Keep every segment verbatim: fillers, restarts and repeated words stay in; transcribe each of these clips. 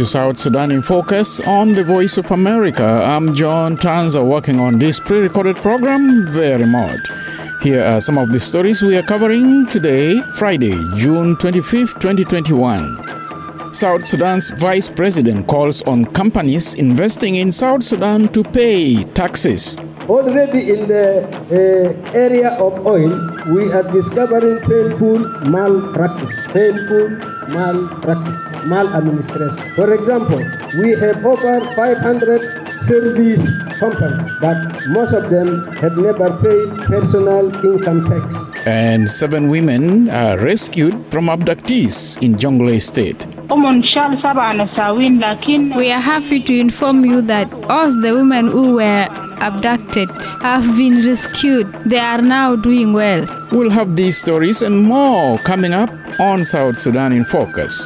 to South Sudan in Focus on the Voice of America. I'm John Tanza, working on this pre-recorded program very remote. Here are some of the stories we are covering today, Friday, June twenty-fifth, twenty twenty-one. South Sudan's Vice President calls on companies investing in South Sudan to pay taxes. Already in the uh, area of oil, we are discovering painful malpractice, painful malpractice, maladministration. For example, we have over five hundred service companies, but most of them have never paid personal income tax. And seven women are rescued from abductees in Jonglei State. We are happy to inform you that all the women who were abducted have been rescued. They are now doing well. We'll have these stories and more coming up on South Sudan in Focus.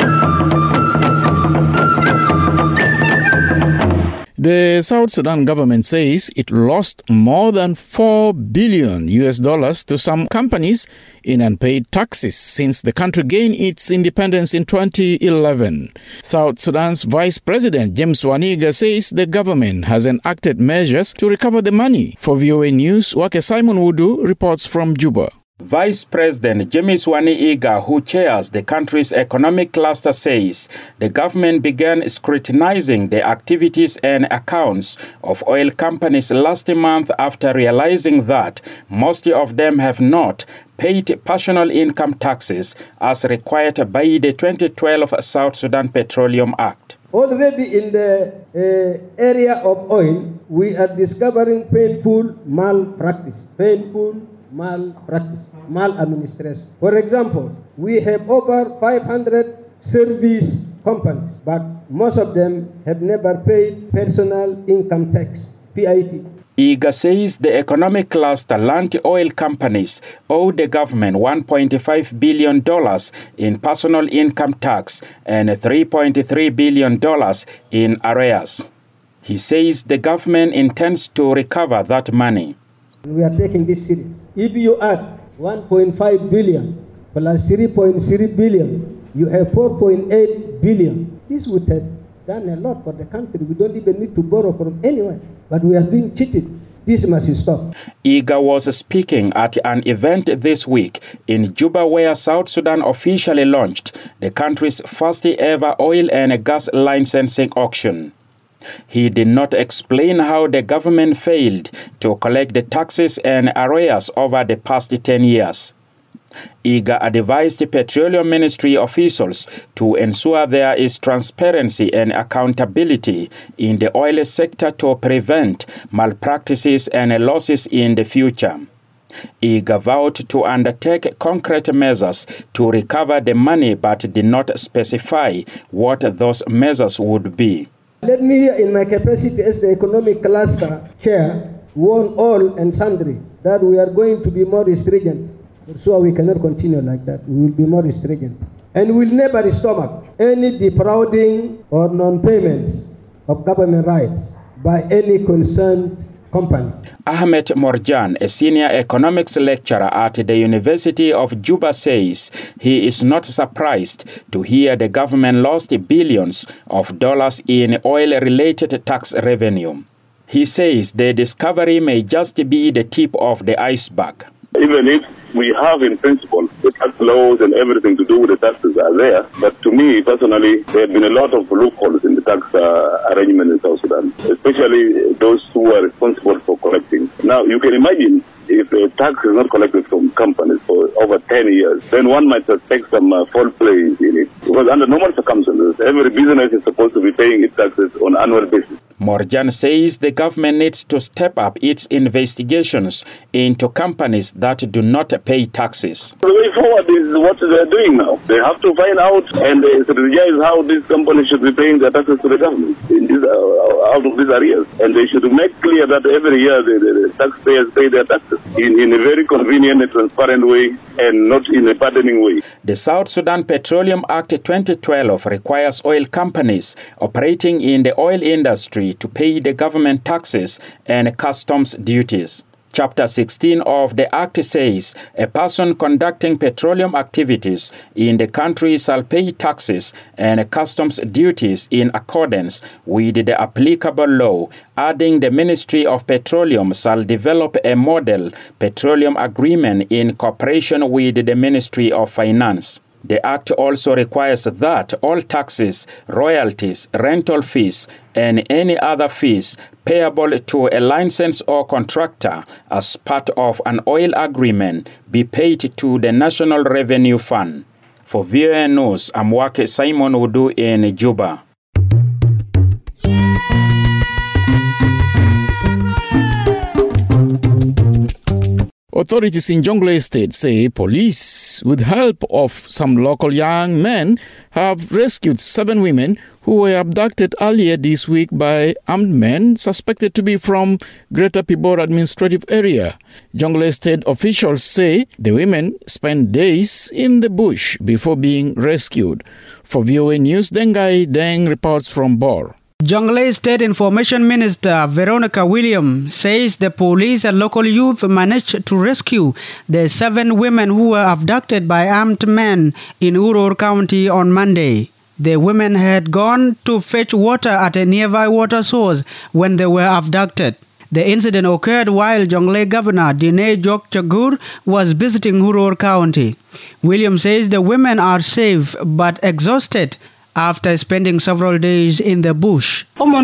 The South Sudan government says it lost more than four billion U S dollars to some companies in unpaid taxes since the country gained its independence in twenty eleven. South Sudan's Vice President James Waniga says the government has enacted measures to recover the money. For V O A News, Wake Simon Wudu reports from Juba. Vice President James Waniga, who chairs the country's economic cluster, says the government began scrutinizing the activities and accounts of oil companies last month after realizing that most of them have not paid personal income taxes as required by the twenty twelve South Sudan Petroleum Act. Already in the uh, area of oil, we are discovering painful malpractice, painful malpractice, maladministration. For example, we have over five hundred service companies, but most of them have never paid personal income tax, P I T. I G A says the economic cluster learned oil companies owe the government one point five billion dollars in personal income tax and three point three billion dollars in arrears. He says the government intends to recover that money. We are taking this serious. If you add one point five billion plus three point three billion, you have four point eight billion. This would have done a lot for the country. We don't even need to borrow from anywhere, but we are being cheated. This must stop. I G A was speaking at an event this week in Juba where South Sudan officially launched the country's first ever oil and gas licensing auction. He did not explain how the government failed to collect the taxes and arrears over the past ten years. I G A advised Petroleum Ministry officials to ensure there is transparency and accountability in the oil sector to prevent malpractices and losses in the future. I G A vowed to undertake concrete measures to recover the money but did not specify what those measures would be. Let me, in my capacity as the economic cluster chair, warn all and sundry that we are going to be more stringent. So we cannot continue like that. We will be more stringent. And we will never stomach any defrauding or non-payments of government rights by any concerned company. Ahmed Morjan, a senior economics lecturer at the University of Juba, says he is not surprised to hear the government lost billions of dollars in oil-related tax revenue. He says the discovery may just be the tip of the iceberg. Even if we have in principle the tax laws and everything to do with the taxes are there, but to me personally there have been a lot of loopholes in the tax uh, arrangement in South Sudan, especially those who are responsible for collecting. Now you can imagine if a tax is not collected from companies for over ten years, then one might suspect some uh, foul play in it. Because under normal circumstances, every business is supposed to be paying its taxes on an annual basis. Morjan says the government needs to step up its investigations into companies that do not pay taxes. The way forward is what they're doing now. They have to find out and uh, strategize how these companies should be paying their taxes to the government in this, uh, out of these areas. And they should make clear that every year the, the, the taxpayers pay their taxes in, in a very convenient and transparent way and not in a burdening way. The South Sudan Petroleum Act twenty twelve requires oil companies operating in the oil industry to pay the government taxes and customs duties. Chapter sixteen of the Act says a person conducting petroleum activities in the country shall pay taxes and customs duties in accordance with the applicable law, adding the Ministry of Petroleum shall develop a model petroleum agreement in cooperation with the Ministry of Finance. The Act also requires that all taxes, royalties, rental fees, and any other fees payable to a licensed or contractor as part of an oil agreement be paid to the National Revenue Fund. For V O A News, I'm Wake Simon Udu in Juba. Authorities in Jonglei State say police, with help of some local young men, have rescued seven women who were abducted earlier this week by armed men suspected to be from Greater Pibor administrative area. Jonglei State officials say the women spent days in the bush before being rescued. For V O A News, Dengai Deng reports from Bor. Jonglei State Information Minister Veronica Williams says the police and local youth managed to rescue the seven women who were abducted by armed men in Uror County on Monday. The women had gone to fetch water at a nearby water source when they were abducted. The incident occurred while Jonglei Governor Dine Jok Chagur was visiting Uror County. Williams says the women are safe but exhausted after spending several days in the bush.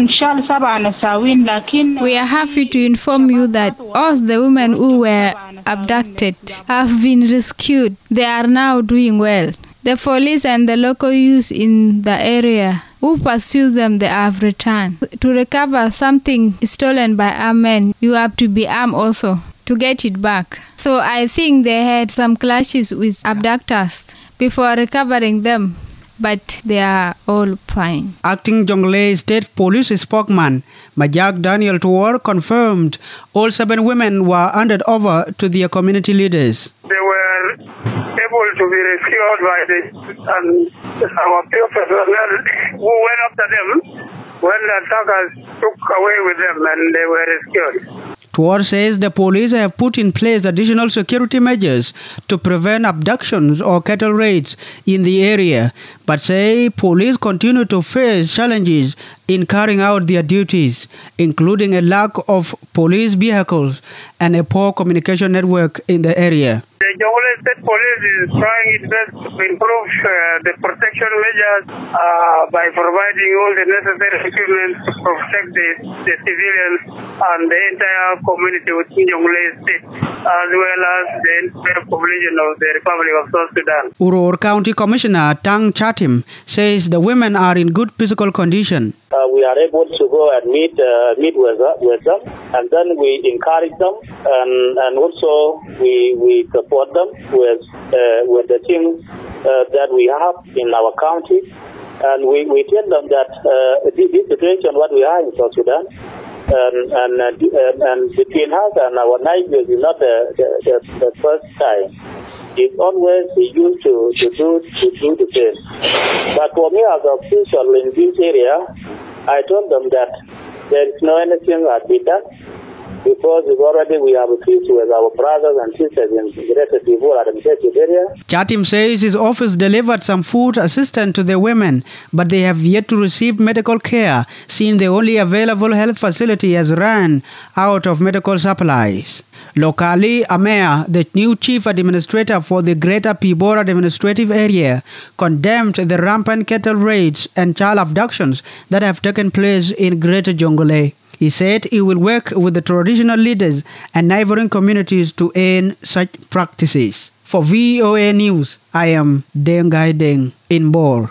We are happy to inform you that all the women who were abducted have been rescued. They are now doing well. The police and the local youth in the area who pursue them, they have returned. To recover something stolen by armed men, you have to be armed also to get it back. So I think they had some clashes with abductors before recovering them, but they are all fine. Acting Jonglei State Police spokesman Majak Daniel Tuor confirmed all seven women were handed over to their community leaders. They were able to be rescued by the and our personnel who went after them when the attackers took away with them and they were rescued. Tuor says the police have put in place additional security measures to prevent abductions or cattle raids in the area, but say police continue to face challenges in carrying out their duties, including a lack of police vehicles and a poor communication network in the area. The Jonglei State Police is trying its best to improve uh, the protection measures uh, by providing all the necessary equipment to protect the, the civilians and the entire community within Jonglei State, as well as the entire population of the Republic of South Sudan. Uror County Commissioner Tang Chatim says the women are in good physical condition. Uh, we are able to go and meet uh, meet with, uh, with them, and then we encourage them, and, and also we we support them with uh, with the things uh, that we have in our county, and we, we tell them that uh, this, this situation what we are in South Sudan, and and, uh, and between us and our neighbors is not the the, the, the first time. It's always used to, to do to do the same. But for me as an official in this area, I told them that there is no anything that be done because already we have peace with our brothers and sisters in the Greater Pibor administrative area. Chatim says his office delivered some food assistance to the women, but they have yet to receive medical care, since the only available health facility has run out of medical supplies. Locally, Amea, the new chief administrator for the Greater Pibor administrative area, condemned the rampant cattle raids and child abductions that have taken place in Greater Jonglei. He said he will work with the traditional leaders and neighboring communities to end such practices. For V O A News, I am Dengai Deng in Bor.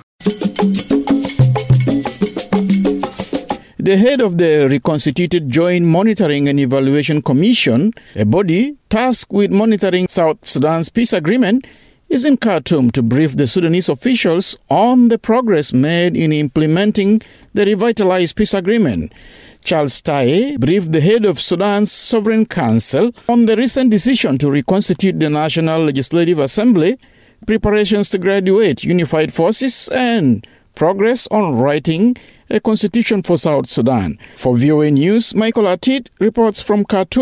The head of the reconstituted Joint Monitoring and Evaluation Commission, a body tasked with monitoring South Sudan's peace agreement, is in Khartoum to brief the Sudanese officials on the progress made in implementing the revitalized peace agreement. Charles Taye briefed the head of Sudan's Sovereign Council on the recent decision to reconstitute the National Legislative Assembly, preparations to graduate unified forces, and progress on writing a constitution for South Sudan. For V O A News, Michael Atit reports from Khartoum.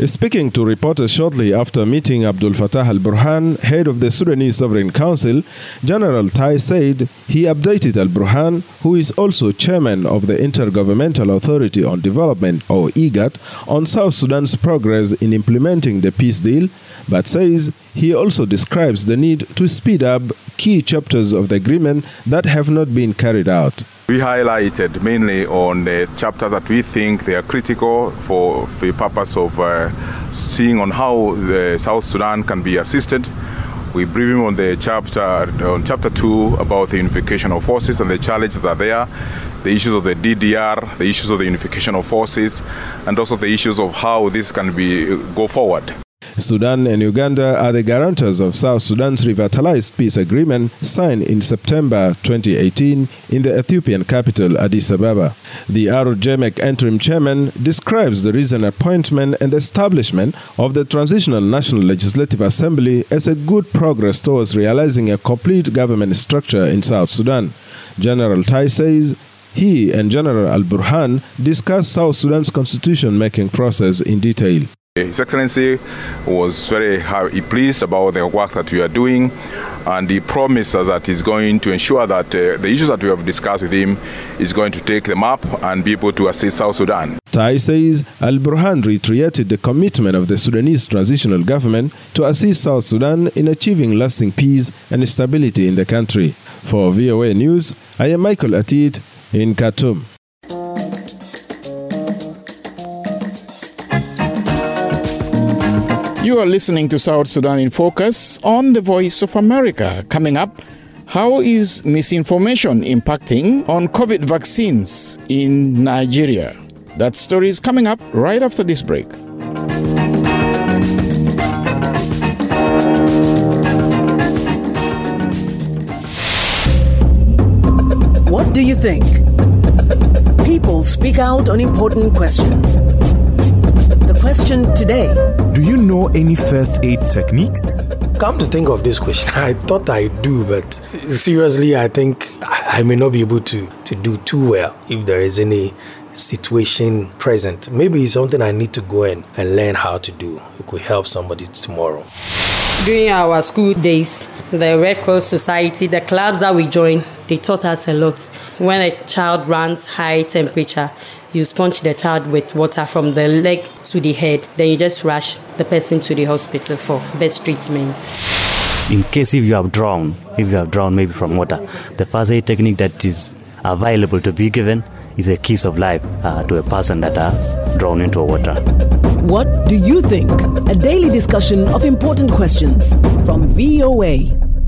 Speaking to reporters shortly after meeting Abdul Fattah al-Burhan, head of the Sudanese Sovereign Council, General Tai said he updated al-Burhan, who is also chairman of the Intergovernmental Authority on Development, or IGAD, on South Sudan's progress in implementing the peace deal, but says he also describes the need to speed up key chapters of the agreement that have not been carried out. We highlighted mainly on the chapters that we think they are critical for, for the purpose of uh, seeing on how the South Sudan can be assisted. We briefed him on the chapter on chapter two about the unification of forces and the challenges that are there, the issues of the D D R, the issues of the unification of forces, and also the issues of how this can be go forward. Sudan and Uganda are the guarantors of South Sudan's revitalized peace agreement signed in September twenty eighteen in the Ethiopian capital, Addis Ababa. The ARU-JEMEC interim chairman describes the recent appointment and establishment of the Transitional National Legislative Assembly as a good progress towards realizing a complete government structure in South Sudan. General Tai says he and General al-Burhan discussed South Sudan's constitution-making process in detail. His Excellency was very happy, pleased about the work that we are doing, and he promised us that he's going to ensure that uh, the issues that we have discussed with him is going to take them up and be able to assist South Sudan. Tai says al-Burhan reiterated the commitment of the Sudanese transitional government to assist South Sudan in achieving lasting peace and stability in the country. For V O A News, I am Michael Atit in Khartoum. You are listening to South Sudan in Focus on the Voice of America. Coming up, how is misinformation impacting on COVID vaccines in Nigeria? That story is coming up right after this break. What do you think? People speak out on important questions. The question today: do you know any first aid techniques? Come to think of this question, I thought I do, but seriously, I think I may not be able to, to do too well if there is any situation present. Maybe it's something I need to go in and learn how to do. It could help somebody tomorrow. During our school days, the Red Cross Society, the clubs that we joined, they taught us a lot. When a child runs high temperature, you sponge the child with water from the leg to the head. Then you just rush the person to the hospital for best treatment. In case if you have drowned, if you have drowned maybe from water, the first aid technique that is available to be given is a kiss of life uh, to a person that has drowned into water. What do you think? A daily discussion of important questions from V O A.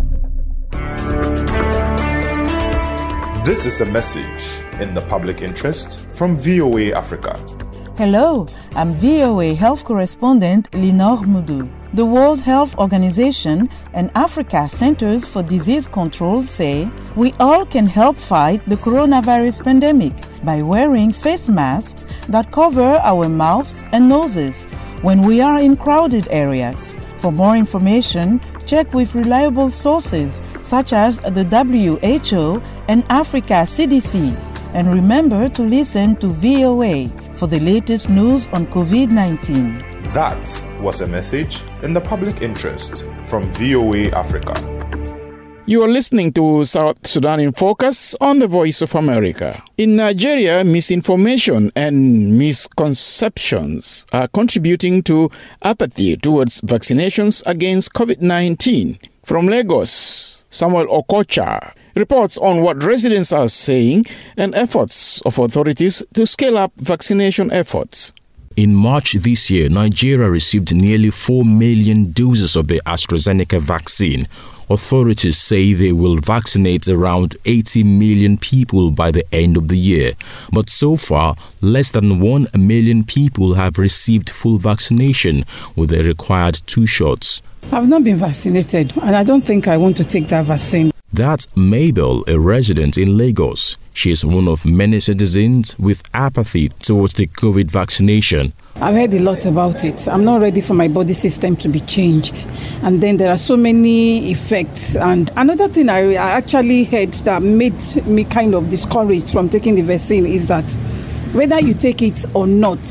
This is a message in the public interest from V O A Africa. Hello, I'm V O A Health Correspondent Linor Moudou. The World Health Organization and Africa Centers for Disease Control say we all can help fight the coronavirus pandemic by wearing face masks that cover our mouths and noses when we are in crowded areas. For more information, check with reliable sources such as the W H O and Africa C D C. And remember to listen to V O A for the latest news on COVID nineteen. That was a message in the public interest from V O A Africa. You are listening to South Sudan in Focus on the Voice of America. In Nigeria, misinformation and misconceptions are contributing to apathy towards vaccinations against COVID nineteen. From Lagos, Samuel Okocha reports on what residents are saying and efforts of authorities to scale up vaccination efforts. In March this year, Nigeria received nearly four million doses of the AstraZeneca vaccine. Authorities say they will vaccinate around eighty million people by the end of the year. But so far, less than one million people have received full vaccination with the required two shots. I've not been vaccinated, and I don't think I want to take that vaccine. That's Mabel, a resident in Lagos. She is one of many citizens with apathy towards the COVID vaccination. I've heard a lot about it. I'm not ready for my body system to be changed. And then there are so many effects. And another thing I, I actually heard that made me kind of discouraged from taking the vaccine is that whether you take it or not,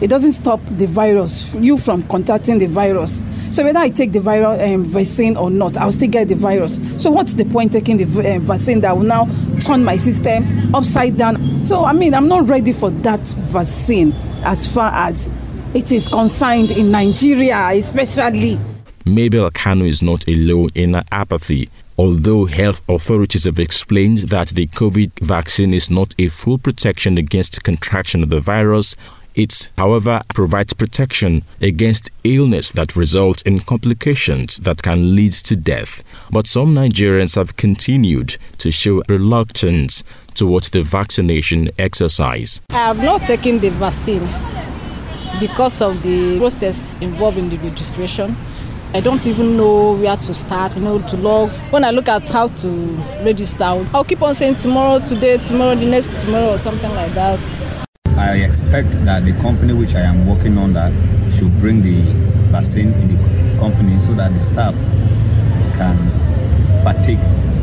it doesn't stop the virus, you from contacting the virus. So whether I take the viral um, vaccine or not, I'll still get the virus. So what's the point taking the uh, vaccine that will now turn my system upside down? So, I mean, I'm not ready for that vaccine as far as it is concerned in Nigeria, especially. Mabel Kanu is not alone in her apathy. Although health authorities have explained that the COVID vaccine is not a full protection against contraction of the virus, it, however, provides protection against illness that results in complications that can lead to death. But some Nigerians have continued to show reluctance towards the vaccination exercise. I have not taken the vaccine because of the process involved in the registration. I don't even know where to start, you know, to log. When I look at how to register, I'll keep on saying tomorrow, today, tomorrow, the next tomorrow, or something like that. I expect that the company which I am working on that should bring the vaccine in the company so that the staff can partake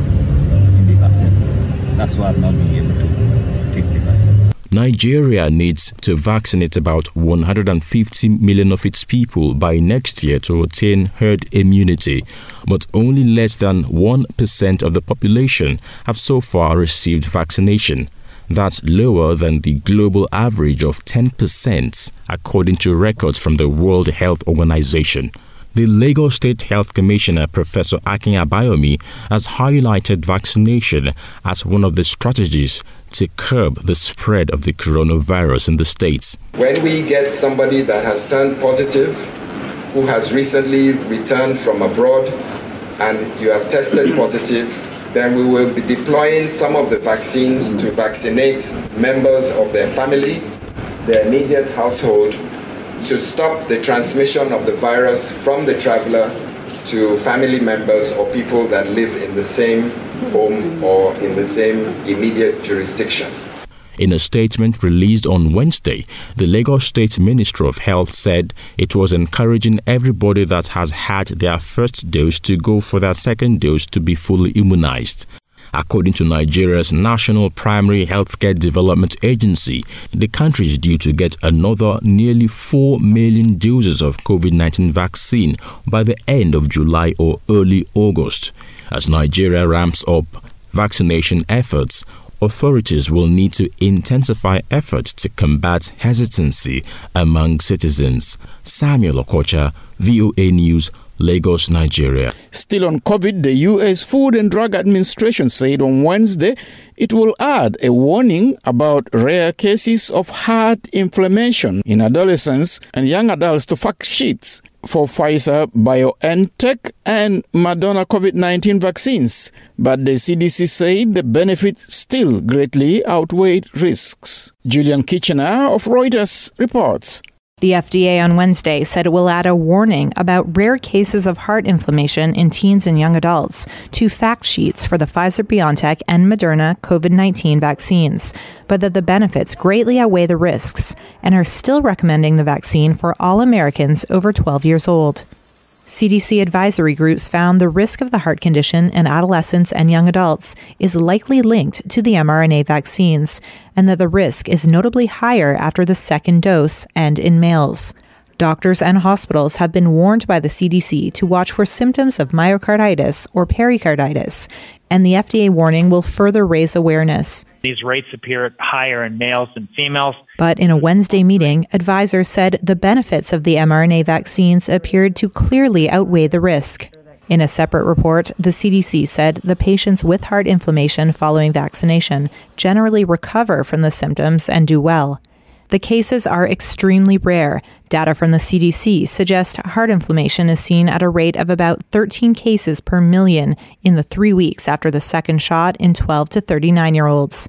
in the vaccine. That's why I've not been able to take the vaccine. Nigeria needs to vaccinate about one hundred fifty million of its people by next year to attain herd immunity, but only less than one percent of the population have so far received vaccination. That's lower than the global average of ten percent, according to records from the World Health Organization. The Lagos State Health Commissioner, Professor Akin Abayomi, has highlighted vaccination as one of the strategies to curb the spread of the coronavirus in the states. When we get somebody that has turned positive, who has recently returned from abroad, and you have tested positive, then we will be deploying some of the vaccines to vaccinate members of their family, their immediate household, to stop the transmission of the virus from the traveler to family members or people that live in the same home or in the same immediate jurisdiction. In a statement released on Wednesday, the Lagos State Ministry of Health said it was encouraging everybody that has had their first dose to go for their second dose to be fully immunized. According to Nigeria's National Primary Healthcare Development Agency, the country is due to get another nearly four million doses of COVID nineteen vaccine by the end of July or early August. As Nigeria ramps up vaccination efforts, authorities will need to intensify efforts to combat hesitancy among citizens. Samuel Okocha, V O A News, Lagos, Nigeria. Still on COVID, the U S Food and Drug Administration said on Wednesday it will add a warning about rare cases of heart inflammation in adolescents and young adults to fact sheets for Pfizer, BioNTech and Moderna COVID nineteen vaccines. But the C D C said the benefits still greatly outweighed risks. Julian Kitchener of Reuters reports. The F D A on Wednesday said it will add a warning about rare cases of heart inflammation in teens and young adults to fact sheets for the Pfizer, BioNTech, and Moderna COVID nineteen vaccines, but that the benefits greatly outweigh the risks and are still recommending the vaccine for all Americans over twelve years old. C D C advisory groups found the risk of the heart condition in adolescents and young adults is likely linked to the mRNA vaccines, and that the risk is notably higher after the second dose and in males. Doctors and hospitals have been warned by the C D C to watch for symptoms of myocarditis or pericarditis, and the F D A warning will further raise awareness. These rates appear higher in males than females. But in a Wednesday meeting, advisors said the benefits of the mRNA vaccines appeared to clearly outweigh the risk. In a separate report, the C D C said the patients with heart inflammation following vaccination generally recover from the symptoms and do well. The cases are extremely rare. Data from the C D C suggest heart inflammation is seen at a rate of about thirteen cases per million in the three weeks after the second shot in twelve to thirty-nine-year-olds.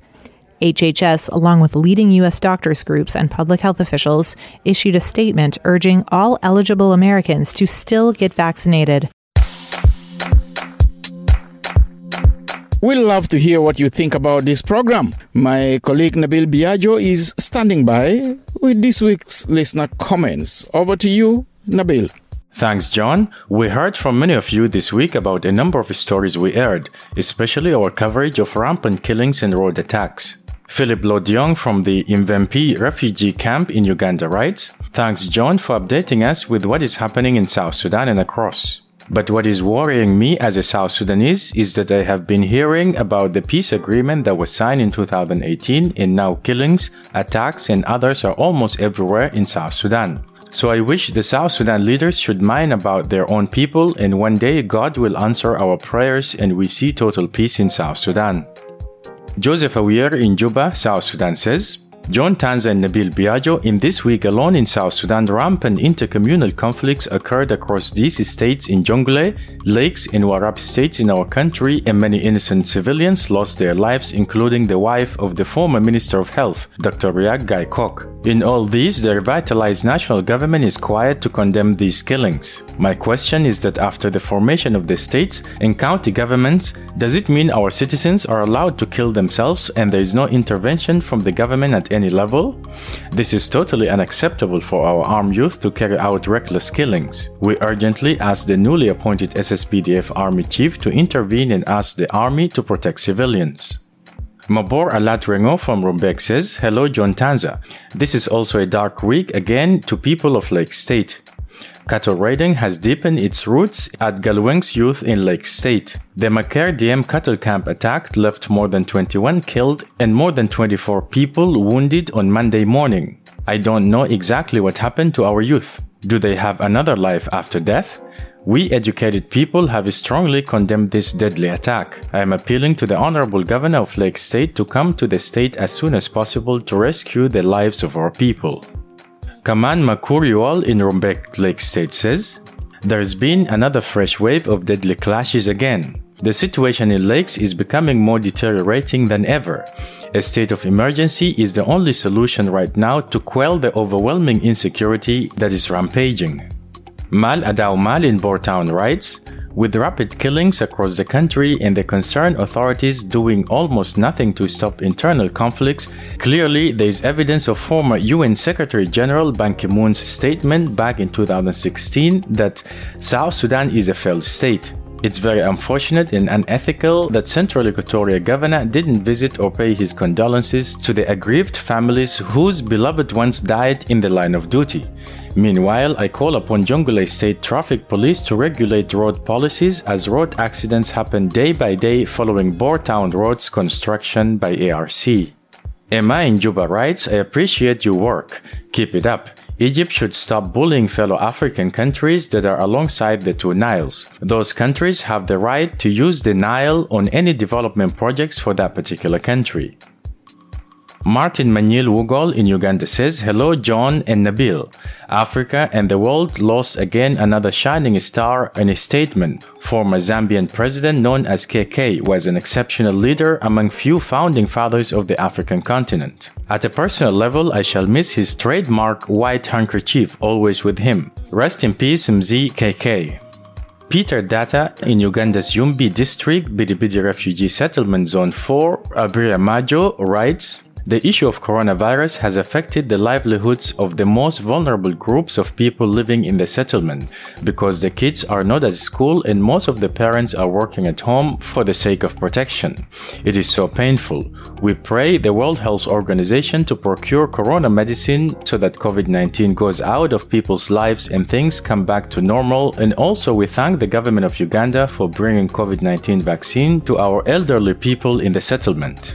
H H S, along with leading U S doctors groups and public health officials, issued a statement urging all eligible Americans to still get vaccinated. We'd love to hear what you think about this program. My colleague Nabil Biagio is standing by with this week's listener comments. Over to you, Nabil. Thanks, John. We heard from many of you this week about a number of stories we aired, especially our coverage of rampant killings and road attacks. Philip Lodiong from the Mvempi refugee camp in Uganda writes, Thanks, John, for updating us with what is happening in South Sudan and across. But what is worrying me as a South Sudanese is that I have been hearing about the peace agreement that was signed in two thousand eighteen, and now killings, attacks, and others are almost everywhere in South Sudan. So I wish the South Sudan leaders should mind about their own people, and one day God will answer our prayers and we see total peace in South Sudan. Joseph Awier in Juba, South Sudan says, John Tanza and Nabil Biagio, in this week alone in South Sudan, rampant intercommunal conflicts occurred across these states in Jonglei, Lakes, and Warab states in our country, and many innocent civilians lost their lives, including the wife of the former Minister of Health, Doctor Riek Gai Kok. In all these, the revitalized national government is quiet to condemn these killings. My question is that after the formation of the states and county governments, does it mean our citizens are allowed to kill themselves and there is no intervention from the government at any level? This is totally unacceptable for our armed youth to carry out reckless killings. We urgently ask the newly appointed S S P D F Army Chief to intervene and ask the Army to protect civilians. Mabor Alat Rengo from Rumbek says, Hello John Tanza. This is also a dark week again to people of Lake State. Cattle raiding has deepened its roots at Galweng's youth in Lake State. The Maker D M cattle camp attack left more than twenty-one killed and more than twenty-four people wounded on Monday morning. I don't know exactly what happened to our youth. Do they have another life after death? We educated people have strongly condemned this deadly attack. I am appealing to the Honorable Governor of Lake State to come to the state as soon as possible to rescue the lives of our people. Kaman Makuriwal in Rumbek, Lake State says, There's been another fresh wave of deadly clashes again. The situation in Lakes is becoming more deteriorating than ever. A state of emergency is the only solution right now to quell the overwhelming insecurity that is rampaging. Mal Adao Mal in Bourtown writes, With rapid killings across the country and the concerned authorities doing almost nothing to stop internal conflicts, clearly there is evidence of former U N Secretary General Ban Ki-moon's statement back in two thousand sixteen that South Sudan is a failed state. It's very unfortunate and unethical that Central Equatoria Governor didn't visit or pay his condolences to the aggrieved families whose beloved ones died in the line of duty. Meanwhile, I call upon Jonglei State Traffic Police to regulate road policies as road accidents happen day by day following Bourtown Road's construction by A R C. Emma in Juba writes, I appreciate your work. Keep it up. Egypt should stop bullying fellow African countries that are alongside the two Niles. Those countries have the right to use the Nile on any development projects for that particular country. Martin Manil Wugol in Uganda says, Hello John and Nabil. Africa and the world lost again another shining star in a statement. Former Zambian president known as K K was an exceptional leader among few founding fathers of the African continent. At a personal level, I shall miss his trademark white handkerchief always with him. Rest in peace, Mzee K K. Peter Data in Uganda's Yumbi district, Bidibidi Refugee Settlement Zone four, Abiria Majo writes, The issue of coronavirus has affected the livelihoods of the most vulnerable groups of people living in the settlement because the kids are not at school and most of the parents are working at home for the sake of protection. It is so painful. We pray the World Health Organization to procure corona medicine so that COVID nineteen goes out of people's lives and things come back to normal, and also we thank the government of Uganda for bringing COVID nineteen vaccine to our elderly people in the settlement.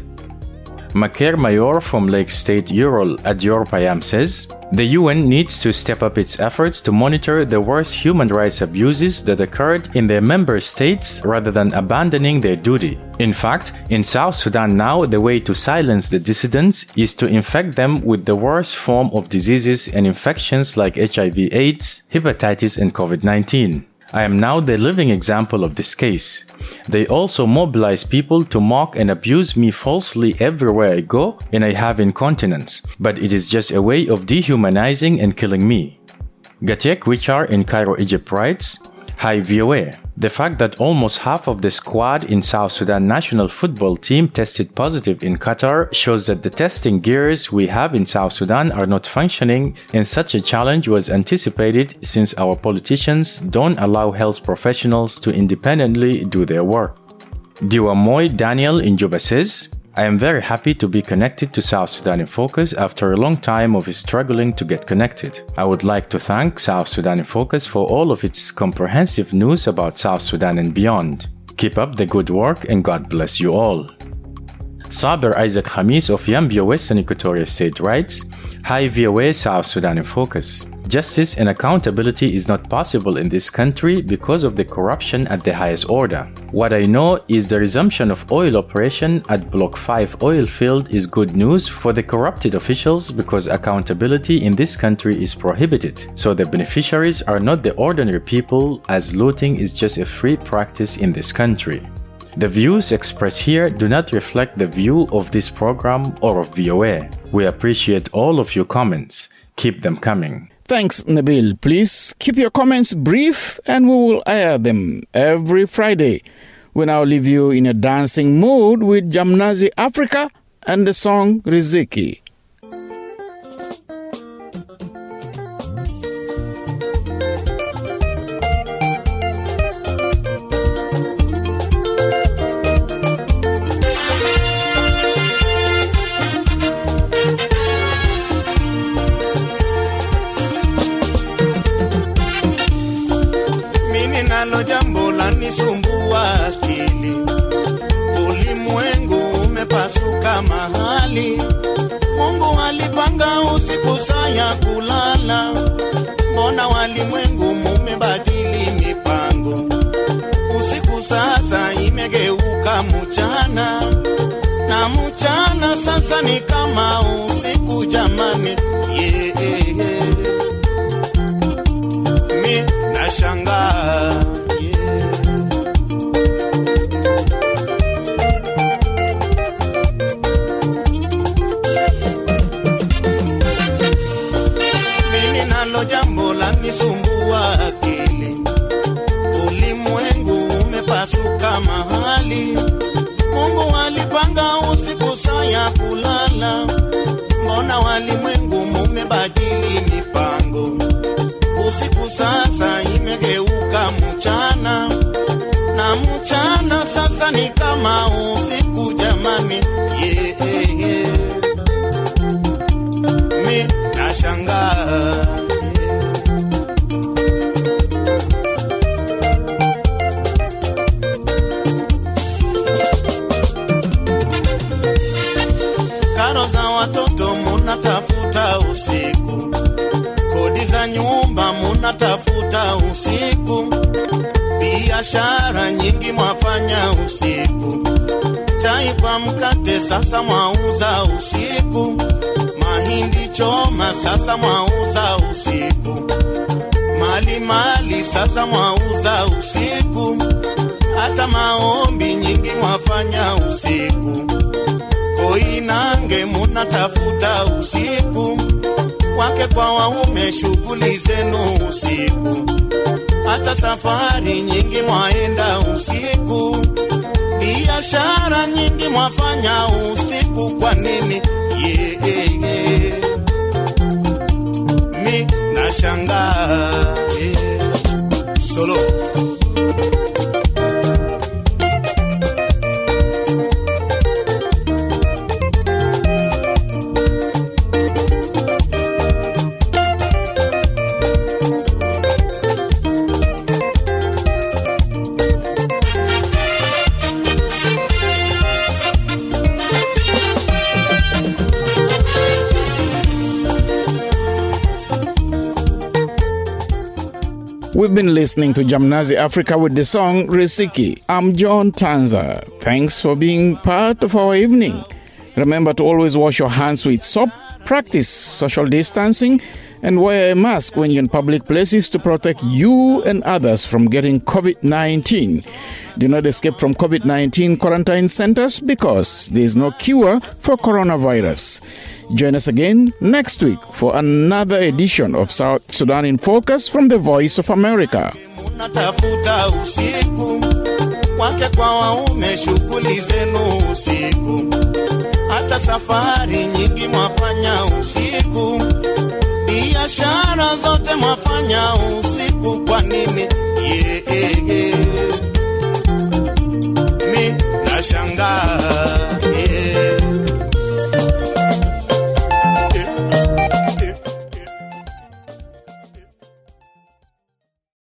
Maker Mayor from Lake State Ural Adior Payam says, The U N needs to step up its efforts to monitor the worst human rights abuses that occurred in their member states rather than abandoning their duty. In fact, in South Sudan now, the way to silence the dissidents is to infect them with the worst form of diseases and infections like H I V AIDS, hepatitis and COVID nineteen. I am now the living example of this case. They also mobilize people to mock and abuse me falsely everywhere I go, and I have incontinence, but it is just a way of dehumanizing and killing me. Gatiek Wichar in Cairo, Egypt writes, Hi V O A. The fact that almost half of the squad in South Sudan national football team tested positive in Qatar shows that the testing gears we have in South Sudan are not functioning, and such a challenge was anticipated since our politicians don't allow health professionals to independently do their work. Diwamoy Daniel in Juba says, I am very happy to be connected to South Sudan in Focus after a long time of struggling to get connected. I would like to thank South Sudan in Focus for all of its comprehensive news about South Sudan and beyond. Keep up the good work and God bless you all. Saber Isaac Khamis of Yambio Western Equatoria State writes, Hi V O A South Sudan in Focus. Justice and accountability is not possible in this country because of the corruption at the highest order. What I know is the resumption of oil operation at Block five oil field is good news for the corrupted officials because accountability in this country is prohibited. So the beneficiaries are not the ordinary people, as looting is just a free practice in this country. The views expressed here do not reflect the view of this program or of V O A. We appreciate all of your comments. Keep them coming. Thanks, Nabil. Please keep your comments brief and we will air them every Friday. We now leave you in a dancing mood with Jamnazi Africa and the song Riziki. Nalo jambo la nisumbua akili, ulimwengu umepasuka mahali. Mungu alipanga usiku saya kulala, mbona walimwengu mumebadili mipango? Usiku sasa imegeuka mchana, na mchana sasa ni kama usiku jamani. Yeah, yeah, yeah. Mi nashangaa, yeah. Mimi nalo jambo la nisumbua akili, ulimwengu umepasuka mahali. Mungu alipanga usiku saya kulala, mbona walimwengu mumebadili mipango? Usiku sasa imegeuka mchana, na mchana sasa ni kama usiku jamani. Yeah, yeah. Mi nashangaa, karo za watoto munatafuta usiku, kodi za nyumba munatafuta usiku, biashara nyingi mwafanya usiku, chai kwa mkate sasa mwauza usiku, mahindi choma sasa mwauza usiku, mali mali sasa mwauza usiku, hata maombi nyingi mwafanya usiku, koinange munatafuta usiku, wake kwa waume shughuli zenu usiku, hata safari nyingi mwaenda usiku, biashara nyingi mwafanya usiku. Kwa nini? Yeah, yeah, yeah. Mi nashangaa, yeah. Solo We've been listening to Jamnazi Africa with the song Riziki. I'm John Tanza. Thanks for being part of our evening. Remember to always wash your hands with soap, practice social distancing, and wear a mask when you're in public places to protect you and others from getting covid nineteen. Do not escape from covid nineteen quarantine centers because there is no cure for coronavirus. Join us again next week for another edition of South Sudan in Focus from the Voice of America. Munatafuta usiku, wake kwa waume shughuli zenu usiku, hata safari nyingi mwafanya usiku, biashara zote mwafanya usiku.